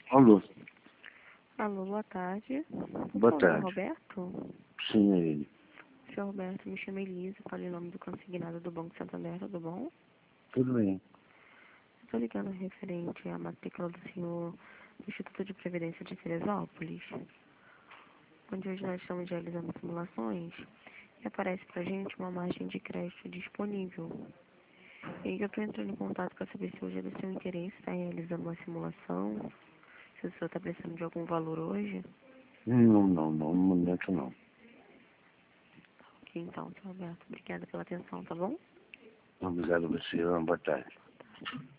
Alô, Alô, boa tarde. Tô boa falando com o tarde. Roberto? Sim, é ele. Senhor Roberto, me chamo Elisa, falei o nome do consignado do Banco Santander, tudo bom? Tudo bem. Estou ligando referente à matrícula do senhor do Instituto de Previdência de Teresópolis, onde hoje nós estamos realizando simulações e aparece pra gente uma margem de crédito disponível. E aí eu estou entrando em contato para saber se hoje é do seu interesse estar realizando uma simulação, se o senhor está precisando de algum valor hoje. Não, no momento não. Ok, então, senhor Roberto, obrigada pela atenção, tá bom? Obrigado a você, boa tarde.